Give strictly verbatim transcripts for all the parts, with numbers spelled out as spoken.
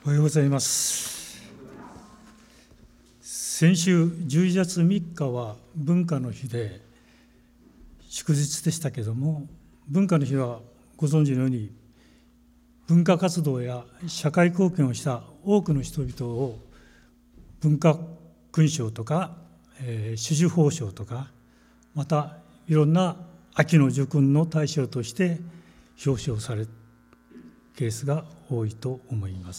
おはようございます。先週じゅういちがつみっかは文化の日で祝日でしたけども、文化の日はご存知のように文化活動や社会貢献をした多くの人々を文化勲章とか、えー、紫綬褒章とか、またいろんな秋の叙勲の対象として表彰されるケースが多いと思います。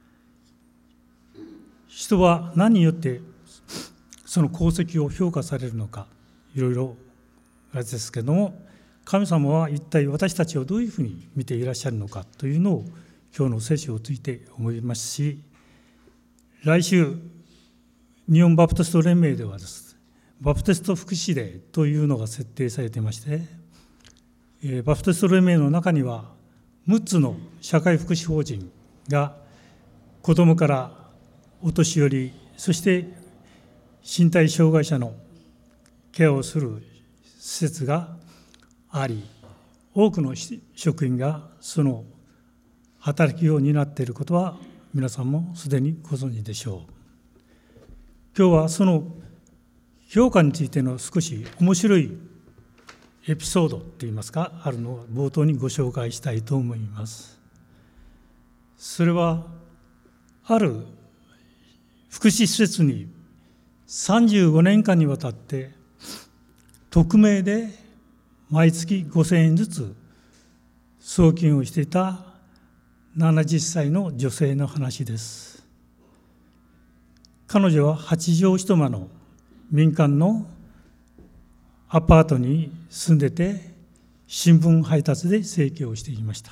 人は何によってその功績を評価されるのか、いろいろあれですけども、神様は一体私たちをどういうふうに見ていらっしゃるのかというのを今日の聖書をついて思いますし、来週日本バプテスト連盟ではですバプテスト福祉デーというのが設定されていまして、バプテスト連盟の中にはむっつの社会福祉法人が子どもからお年寄り、そして身体障害者のケアをする施設があり、多くの職員がその働きを担っていることは皆さんもすでにご存知でしょう。今日はその評価についての少し面白いエピソードといいますか、あるのを冒頭にご紹介したいと思います。それはある福祉施設にさんじゅうごねんかんにわたって匿名で毎月ごせんえんずつ送金をしていたななじゅっさいの女性の話です。彼女ははちじょう一間の民間のアパートに住んでて、新聞配達で生計をしていました。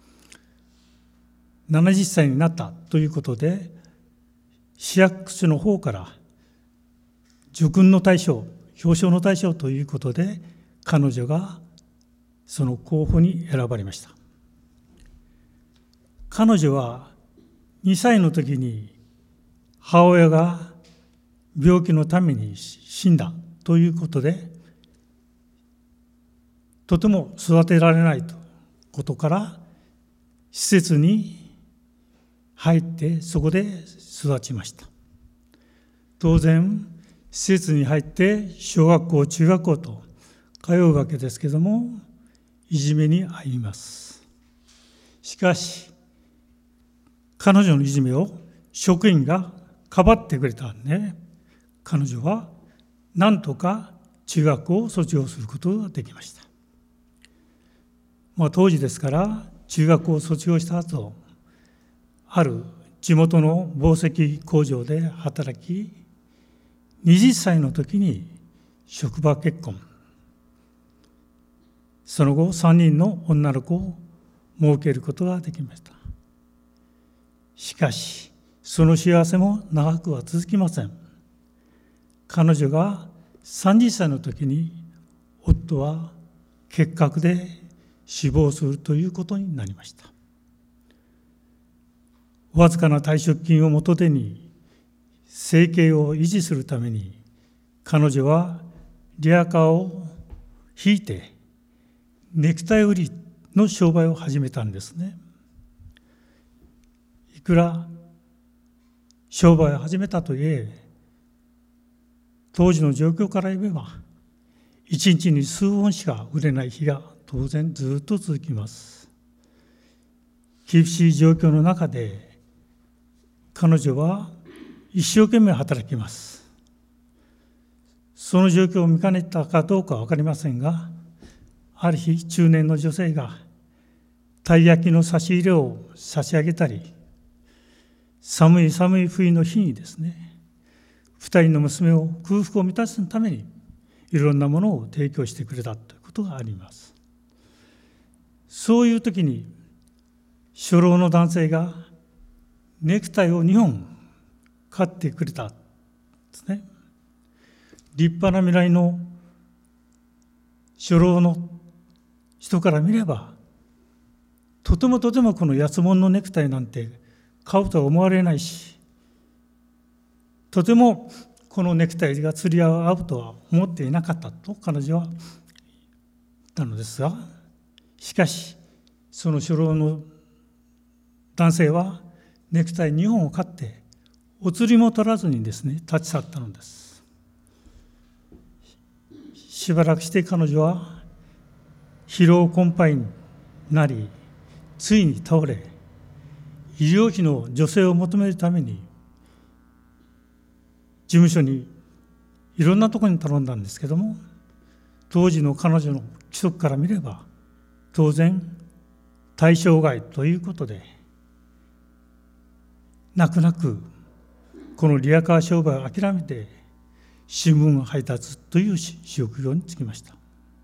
ななじゅっさいになったということで、市役所の方から叙勲の対象、表彰の対象ということで、彼女がその候補に選ばれました。彼女はにさいの時に母親が病気のために死んだということで、とても育てられないということから施設に入ってそこで育ちました。当然施設に入って小学校中学校と通うわけですけども、いじめに遭います。しかし彼女のいじめを職員がかばってくれたんで、彼女はなんとか中学校を卒業することができました。まあ、当時ですから中学校を卒業した後、ある地元の紡績工場で働き、はたちの時に職場結婚、その後さんにんの女の子を設けることができました。しかしその幸せも長くは続きません。彼女がさんじゅっさいの時に夫は結核で死亡するということになりました。わずかな退職金を元手に生計を維持するために、彼女はリアカーを引いてネクタイ売りの商売を始めたんですね。いくら商売を始めたといえ、当時の状況から言えばいちにちに数本しか売れない日が当然ずっと続きます。厳しい状況の中で彼女は一生懸命働きます。その状況を見かねたかどうかは分かりませんが、ある日中年の女性がたい焼きの差し入れを差し上げたり、寒い寒い冬の日にですね、二人の娘を空腹を満たすためにいろんなものを提供してくれたということがあります。そういう時に初老の男性がネクタイをにほん買ってくれたんですね。立派な未来の初老の人から見れば、とてもとてもこの安物のネクタイなんて買うとは思われないし、とてもこのネクタイが釣り合うとは思っていなかったと彼女は言ったのですが、しかしその初老の男性はネクタイにほんを買ってお釣りも取らずにですね立ち去ったのです。しばらくして彼女は疲労困憊になり、ついに倒れ、医療費の助成を求めるために事務所にいろんなところに頼んだんですけども、当時の彼女の規則から見れば当然対象外ということで、泣く泣くこのリヤカー商売を諦めて新聞配達という職業に就きました。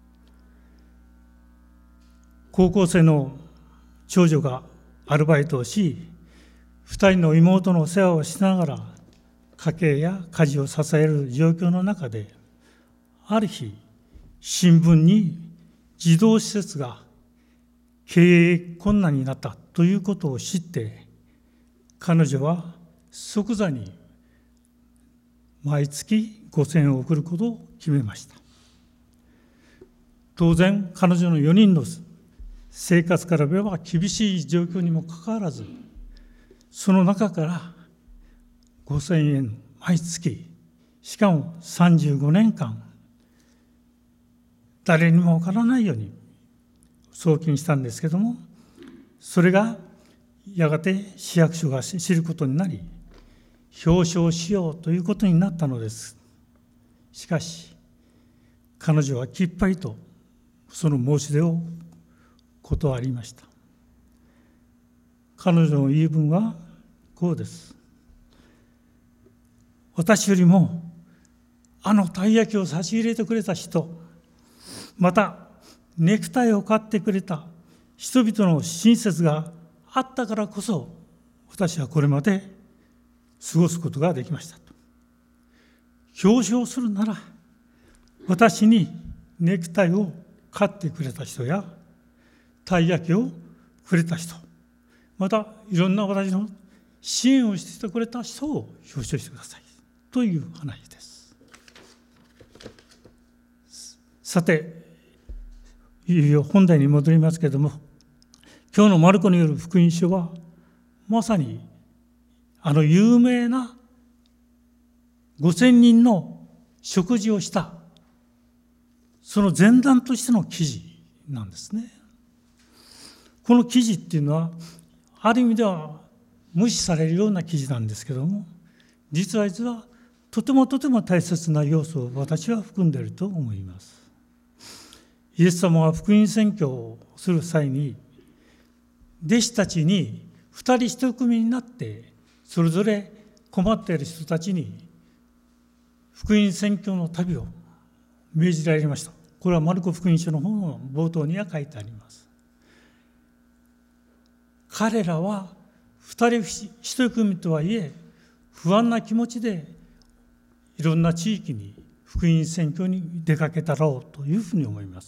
高校生の長女がアルバイトをし、二人の妹の世話をしながら家計や家事を支える状況の中で、ある日新聞に児童施設が経営困難になったということを知って、彼女は即座に毎月ごせんえんを送ることを決めました。当然彼女のよにんの生活から見れば厳しい状況にもかかわらず、その中からごせんえん毎月、しかもさんじゅうごねんかん誰にもわからないように送金したんですけども、それがやがて市役所が知ることになり、表彰しようということになったのです。しかし彼女はきっぱりとその申し出を断りました。彼女の言い分はこうです。私よりもあのたい焼きを差し入れてくれた人、またネクタイを買ってくれた人々の親切があったからこそ、私はこれまで過ごすことができましたと。表彰するなら、私にネクタイを買ってくれた人やたい焼きをくれた人、またいろんな私の支援をしてくれた人を表彰してくださいという話です。さて、いよいよ本題に戻りますけれども、今日のマルコによる福音書はまさにあの有名なごせんにんの食事をしたその前段としての記事なんですね。この記事っていうのはある意味では無視されるような記事なんですけども、実は実はとてもとても大切な要素を私は含んでいると思います。イエス様は福音宣教をする際に、弟子たちに二人一組になってそれぞれ困っている人たちに福音宣教の旅を命じられました。これはマルコ福音書の本の冒頭には書いてあります。彼らは二人一組とはいえ不安な気持ちでいろんな地域に福音宣教に出かけたろうというふうに思います。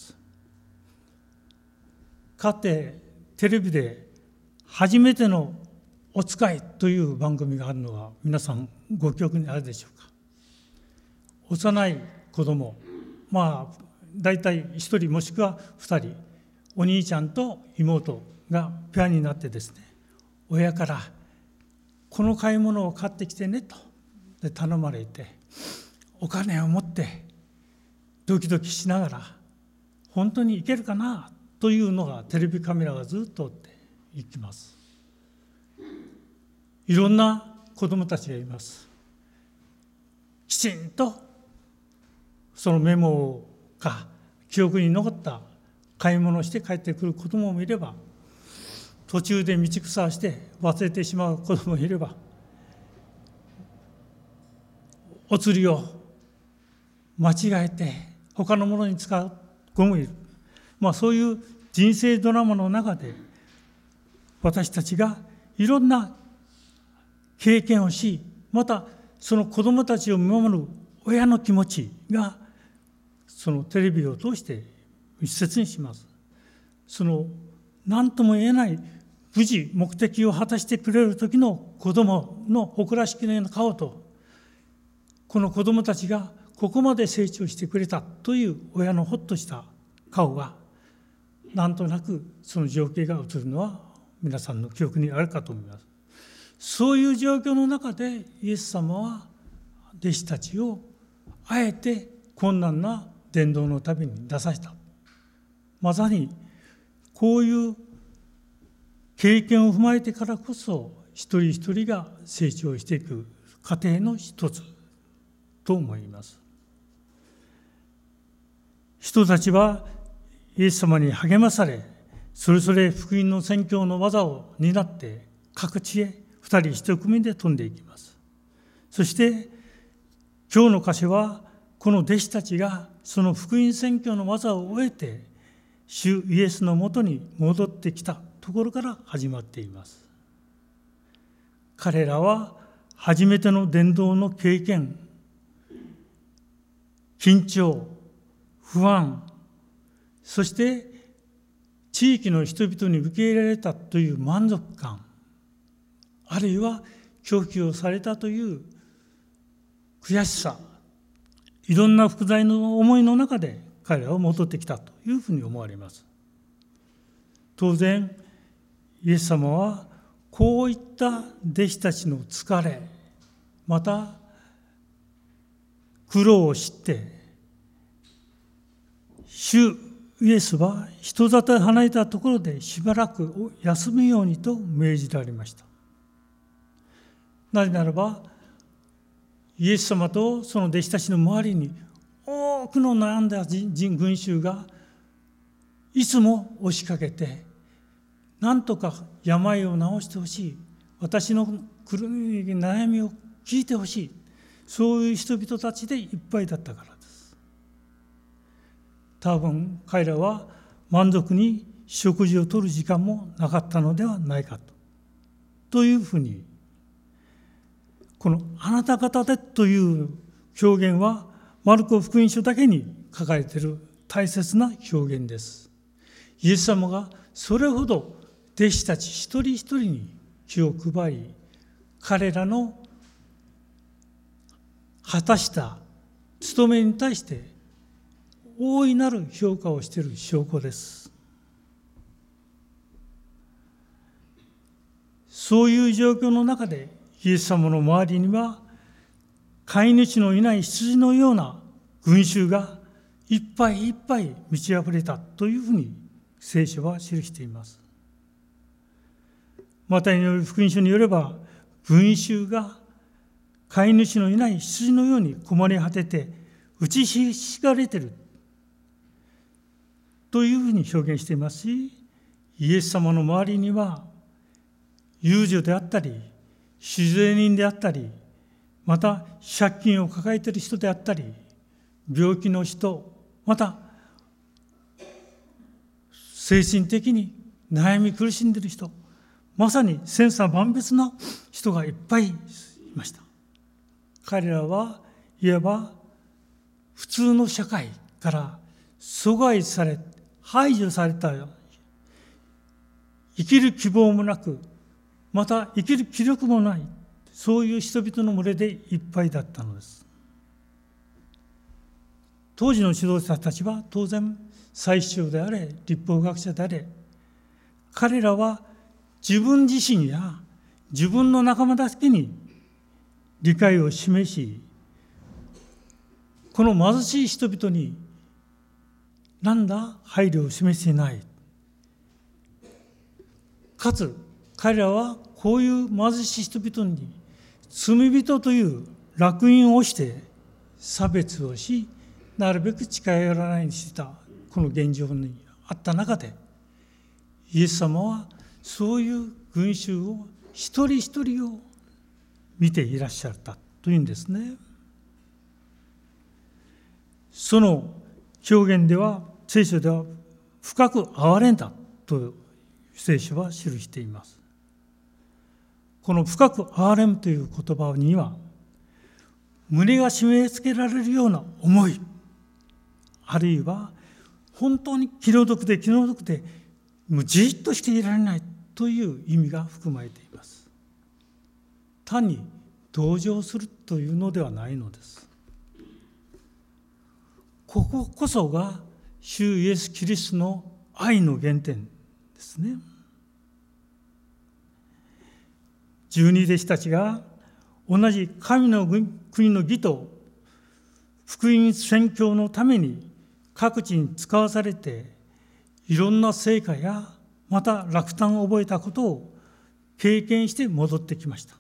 かつてテレビで初めてのお使いという番組があるのは皆さんご記憶にあるでしょうか。幼い子供、まあ大体ひとりもしくはふたり、お兄ちゃんと妹がペアになってですね、親からこの買い物を買ってきてねとで頼まれて、お金を持ってドキドキしながら本当に行けるかなというのがテレビカメラがずっと追っていきます。いろんな子どもたちがいます。きちんとそのメモが記憶に残った買い物をして帰ってくる子どももいれば、途中で道草をして忘れてしまう子どももいれば、お釣りを間違えて他のものに使う子もいる。まあそういう人生ドラマの中で私たちがいろんな経験をし、またその子どもたちを見守る親の気持ちがそのテレビを通して密接にします。その何とも言えない無事目的を果たしてくれる時の子どもの誇らしきのような顔と、この子どもたちがここまで成長してくれたという親のほっとした顔が、なんとなくその情景が映るのは皆さんの記憶にあるかと思います。 そういう状況の中でイエス様は弟子たちをあえて困難な伝道の旅に出させた。まさにこういう経験を踏まえてからこそ一人一人が成長していく過程の一つと思います。人たちはイエス様に励まされ、それぞれ福音の宣教の技を担って各地へ二人一組で飛んでいきます。そして今日の箇所はこの弟子たちがその福音宣教の技を終えて主イエスのもとに戻ってきたところから始まっています。彼らは初めての伝道の経験、緊張、不安、そして地域の人々に受け入れられたという満足感、あるいは供給をされたという悔しさ、いろんな複雑な思いの中で彼らは戻ってきたというふうに思われます。当然イエス様はこういった弟子たちの疲れ、また苦労を知って主イエスは人里へ離れたところでしばらく休むようにと命じられました。なぜならばイエス様とその弟子たちの周りに多くの悩んだ群衆がいつも押しかけて、なんとか病を治してほしい、私の悩みを聞いてほしい、そういう人々たちでいっぱいだったからです。多分彼らは満足に食事をとる時間もなかったのではないかと。というふうに、このあなた方でという表現はマルコ福音書だけに書かれている大切な表現です。イエス様がそれほど弟子たち一人一人に気を配り、彼らの果たした務めに対して大いなる評価をしている証拠です。そういう状況の中でイエス様の周りには飼い主のいない羊のような群衆がいっぱいいっぱい満ち溢れたというふうに聖書は記しています。マタイによる福音書によれば、群衆が飼い主のいない羊のように困り果てて打ちひしがれているというふうに表現していますし、イエス様の周りには遊女であったり酒税人であったり、また借金を抱えている人であったり、病気の人、また精神的に悩み苦しんでいる人、まさに千差万別な人がいっぱいいました。彼らはいわば普通の社会から阻害され、排除された、生きる希望もなく、また生きる気力もない、そういう人々の群れでいっぱいだったのです。当時の指導者たちは当然祭司長であれ、律法学者であれ、彼らは自分自身や自分の仲間だけに理解を示し、この貧しい人々に何ら配慮を示していない。かつ彼らはこういう貧しい人々に罪人という烙印をして差別をし、なるべく近寄らないようにしたこの現状にあった中で、イエス様はそういう群衆を一人一人を見ていらっしゃったというんですね。その表現では、聖書では深く憐れんだと聖書は記しています。この深く憐れむという言葉には、胸が締め付けられるような思い、あるいは本当に気の毒で気の毒でもうじっとしていられないという意味が含まれています。単に同情するというのではないのです。こここそが主イエス・キリストの愛の原点ですね。 十二弟子たちが同じ神の国の義と福音宣教のために各地に使わされて、いろんな成果やまた落胆を覚えたことを経験して戻ってきました。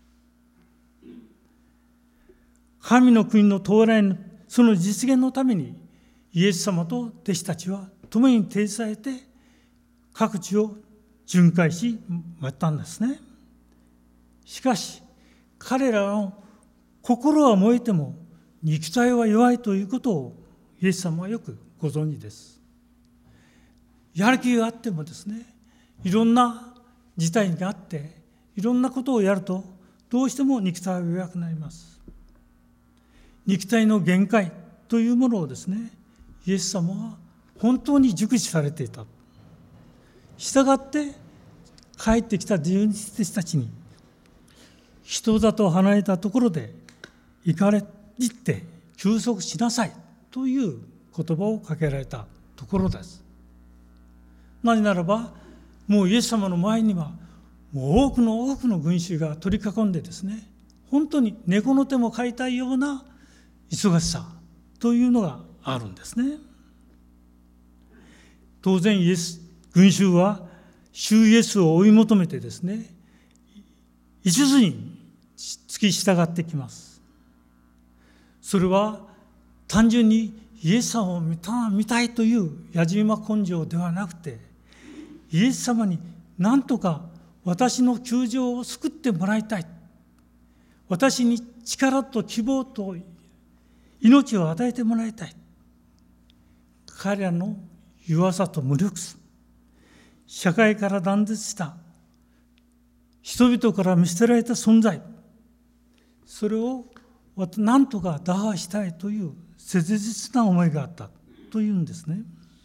神の国の到来のその実現のために、イエス様と弟子たちは共に呈されて各地を巡回し回ったんですね。しかし彼らの心は燃えても肉体は弱いということをイエス様はよくご存知です。やる気があってもですね、いろんな事態があっていろんなことをやるとどうしても肉体は弱くなります。肉体の限界というものをですね、イエス様は本当に熟知されていた。したがって帰ってきた十二弟子たちに、人里離れたところで行かれ行って休息しなさいという言葉をかけられたところです。なぜならば、もうイエス様の前にはもう多くの多くの群衆が取り囲んでですね、本当に猫の手も飼いたいような忙しさというのがあるんですね。当然イエス群衆は主イエスを追い求めてですね、一途に付き従ってきます。それは単純にイエス様を見た、見たいというやじ馬根性ではなくて、イエス様に何とか私の窮状を救ってもらいたい、私に力と希望と命を与えてもらいたい。彼らの弱さと無力さ、社会から断絶した人々から見捨てられた存在、それを何とか打破したいという切実な思いがあったというんですね。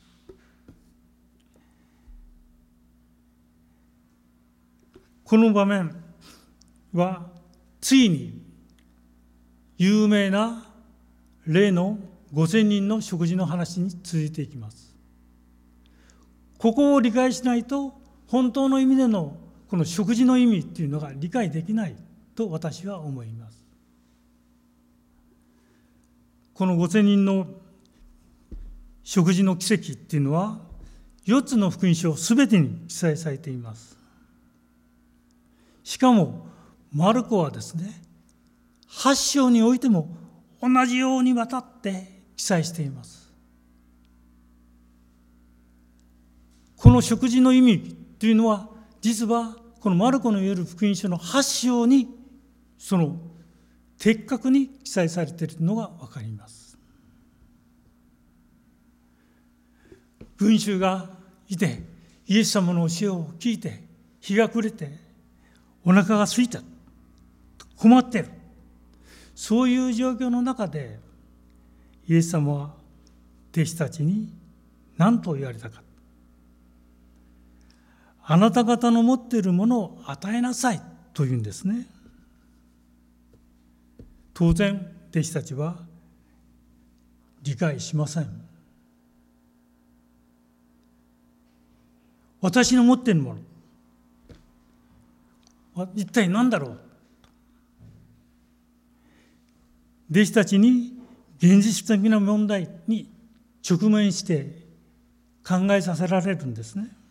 この場面はついに有名な例のごせんにんの食事の話に続いていきます。ここを理解しないと本当の意味でのこの食事の意味っていうのが理解できないと私は思います。このごせんにんの食事の奇跡っていうのはよっつの福音書すべてに記載されています。しかもマルコはですね、はち章においても同じようにわたって記載しています。この食事の意味というのは、実はこのマルコの言える福音書のはち章にその的確に記載されているのが分かります。群衆がいて、イエス様の教えを聞いて、日が暮れてお腹が空いた、困っている、そういう状況の中でイエス様は弟子たちに何と言われたか。あなた方の持っているものを与えなさいというんですね。当然弟子たちは理解しません。私の持っているもの、一体何だろう。弟子たちに現実的な問題に直面して考えさせられるんですね。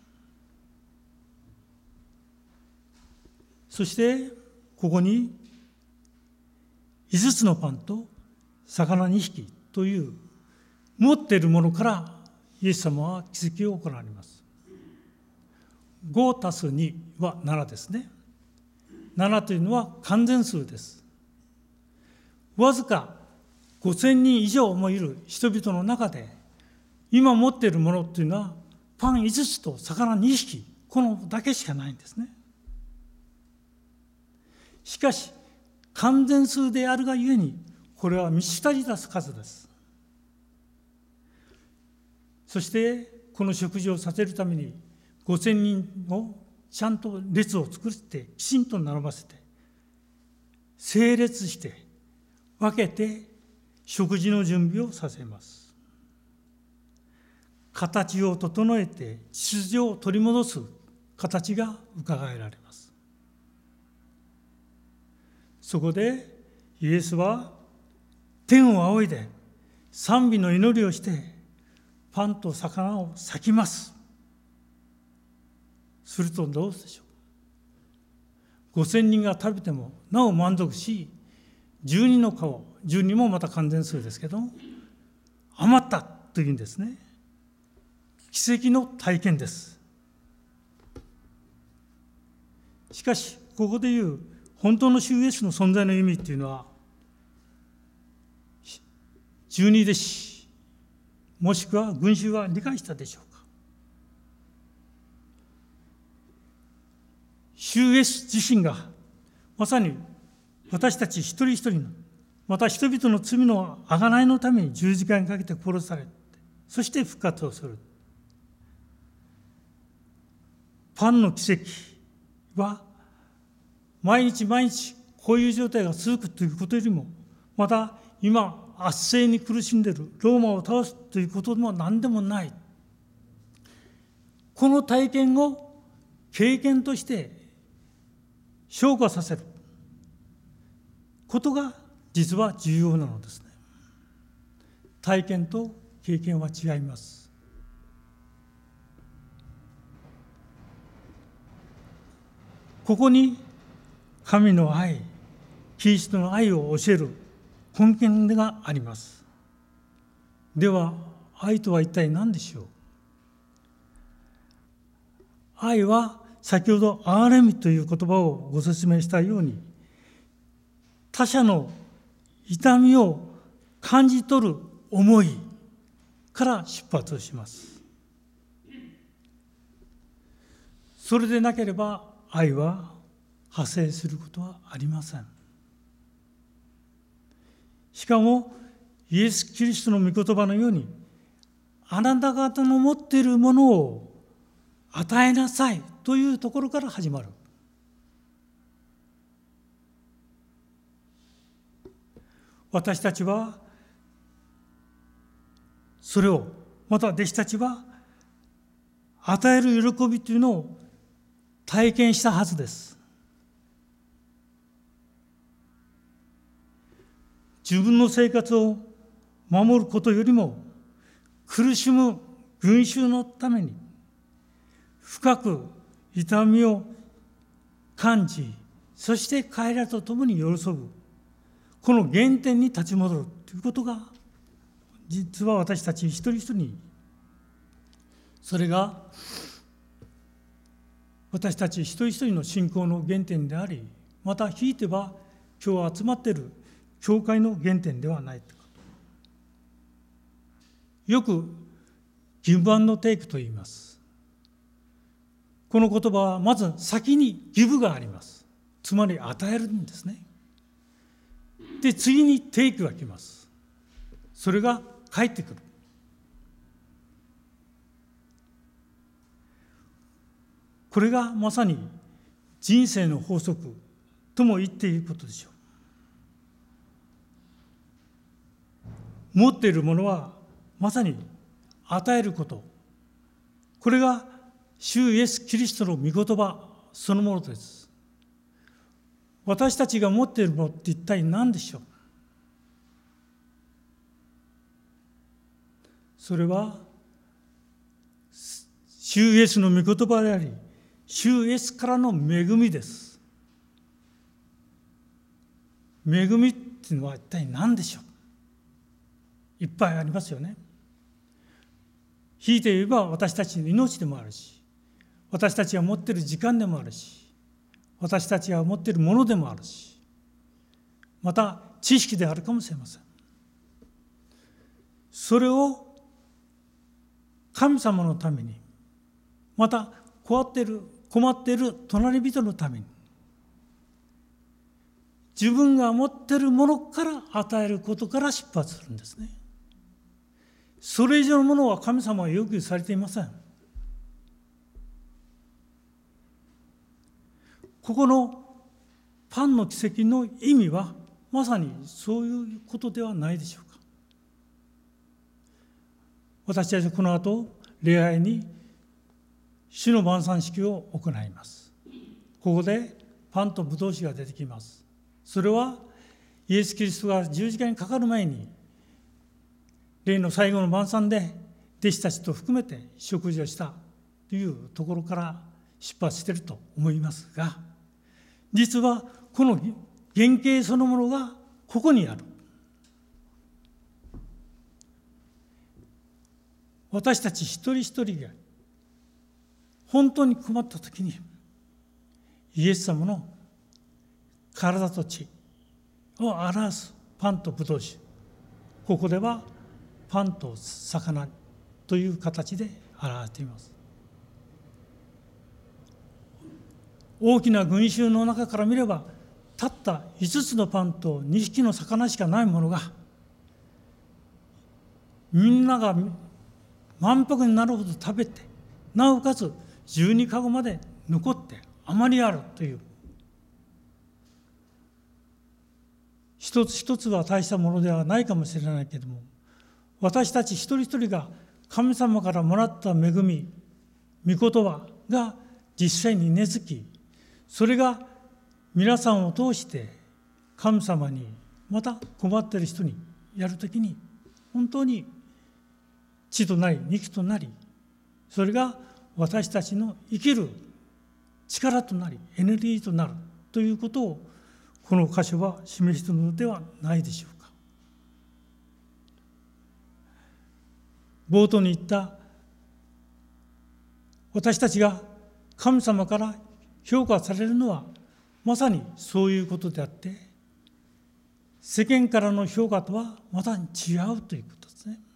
そしてここにいつつのパンと魚にひきという持っているものからイエス様は奇跡を行われます。ごたすにはななですね。ななというのは完全数です。わずかごせんにん以上もいる人々の中で今持っているものというのはパンいつつと魚にひき、このだけしかないんですね。しかし完全数であるがゆえにこれは満ち足りた数です。そしてこの食事をさせるためにごせんにんをちゃんと列を作ってきちんと並ばせて整列して分けて食事の準備をさせます。形を整えて秩序を取り戻す形が伺えられます。 そこでイエスは天を仰いで賛美の祈りをしてパンと魚を裂きます。するとどうでしょう。ごせんにんが食べてもなお満足し、じゅうにんの顔、じゅうにんもまた完全数ですけど余ったというんですね。奇跡の体験です。しかしここでいう本当の主イエスの存在の意味っていうのは、十二弟子もしくは群衆は理解したでしょうか。主イエス自身がまさに私たち一人一人の、また人々の罪の贖いのために十字架にかけて殺されて、そして復活をする。パンの奇跡は毎日毎日こういう状態が続くということよりも、また今圧政に苦しんでいるローマを倒すということも何でもない。この体験を経験として昇華させることが実は重要なのですね。体験と経験は違います。ここに神の愛、キリストの愛を教える根源があります。では愛とは一体何でしょう。愛は先ほど憐れみという言葉をご説明したように、他者の痛みを感じ取る思いから出発します。それでなければ愛は派生することはありません。しかもイエス・キリストの御言葉のように、あなた方の持っているものを与えなさいというところから始まる。私たちはそれを、また弟子たちは与える喜びというのを体験したはずです。自分の生活を守ることよりも苦しむ群衆のために深く痛みを感じ、そして彼らと共に寄り添う、この原点に立ち戻るということが実は私たち一人一人に、それが私たち一人一人の信仰の原点であり、またひいては今日集まっている教会の原点ではないか。よくギブアンドテイクと言います。この言葉はまず先にギブがあります。つまり与えるんですね。で次にテイクが来ます。それが返ってくる。これがまさに人生の法則とも言っていることでしょう。持っているものはまさに与えること。これが主イエス・キリストの御言葉そのものです。私たちが持っているものって一体何でしょう。それは主イエスの御言葉であり、主イエスからの恵みです。恵みっていうのは一体何でしょう。いっぱいありますよね。ひいて言えば私たちの命でもあるし、私たちが持っている時間でもあるし、私たちが持っているものでもあるし、また知識であるかもしれません。それを神様のために、また困っている困っている隣人のために、自分が持っているものから与えることから出発するんですね。それ以上のものは神様は要求されていません。ここのパンの奇跡の意味はまさにそういうことではないでしょうか。私たちはこの後礼拝に主の晩餐式を行います。ここでパンとブドウ酒が出てきます。 それはイエス・キリストが十字架にかかる前に、例の最後の晩餐で弟子たちと含めて食事をしたというところから出発していると思いますが、実はこの原型そのものがここにある。私たち一人一人が本当に困ったときに、イエス様の体と血を表すパンとブドウ酒、ここではパンと魚という形で表しています。大きな群衆の中から見れば、たったいつつのパンとにひきの魚しかないものが、みんなが満腹になるほど食べて、なおかつじゅうにかごまで残って余りあるという、一つ一つは大したものではないかもしれないけれども、私たち一人一人が神様からもらった恵み、御言葉が実際に根付き、それが皆さんを通して神様に、また困っている人にやるときに、本当に血となり肉となり、それが私たちの生きる力となりエネルギーとなるということを、この箇所は示しているのではないでしょうか。冒頭に言った私たちが神様から評価されるのはまさにそういうことであって、世間からの評価とはまた違うということですね。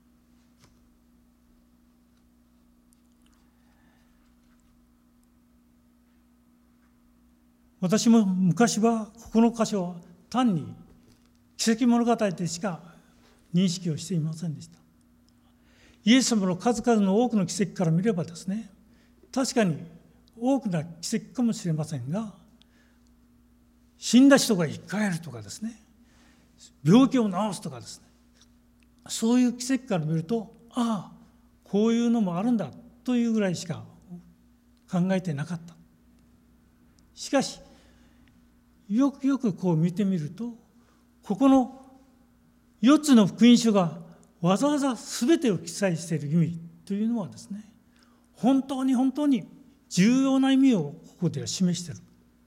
私も昔はこの箇所は単に奇跡物語でしか認識をしていませんでした。イエス様の数々の多くの奇跡から見ればですね、確かに多くな奇跡かもしれませんが、死んだ人が生き返るとかですね、病気を治すとかですね、そういう奇跡から見ると、ああこういうのもあるんだというぐらいしか考えてなかった。しかしよくよくこう見てみると、ここのよっつの福音書がわざわざ全てを記載している意味というのはですね、本当に本当に重要な意味をここでは示している。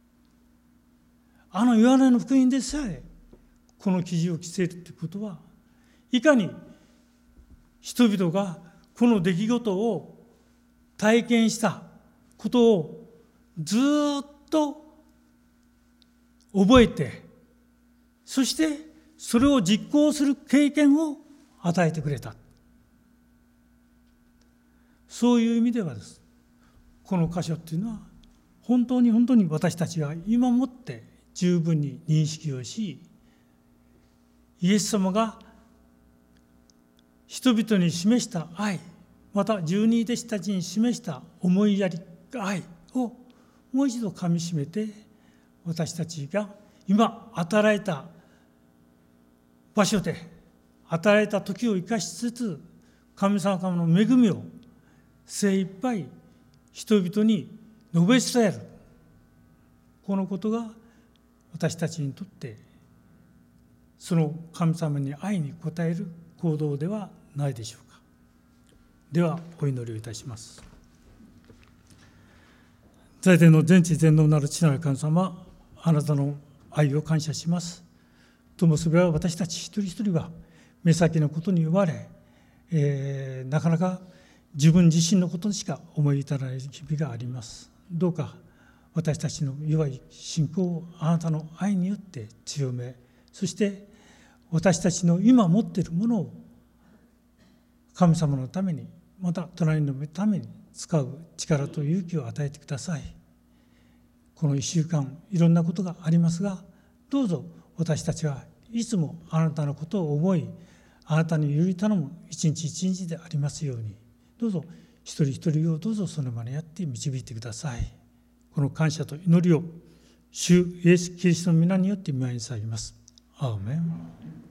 あのヨハネの福音でさえこの記事を記せるということは、いかに人々がこの出来事を体験したことをずっと覚えて、そしてそれを実行する経験を与えてくれた。そういう意味ではです、この箇所っていうのは本当に本当に私たちが今もって十分に認識をし、イエス様が人々に示した愛、また十二弟子たちに示した思いやり愛をもう一度かみしめて、私たちが今与えた場所で与えた時を生かしつつ、神様からの恵みを精一杯人々に述べ伝える、このことが私たちにとってその神様に愛に応える行動ではないでしょうか。ではお祈りをいたします。在天の全知全能なる父なる神様、あなたの愛を感謝します。ともすれば私たち一人一人は目先のことに追われ、えー、なかなか自分自身のことにしか思い至らない日々があります。どうか私たちの弱い信仰をあなたの愛によって強め、そして私たちの今持っているものを神様のために、また隣のために使う力と勇気を与えてください。この一週間いろんなことがありますが、どうぞ私たちはいつもあなたのことを思い、あなたにより頼む一日一日でありますように、どうぞ一人一人をどうぞその場にやって導いてください。この感謝と祈りを主イエス・キリストの皆によって御前に下げます。アーメン。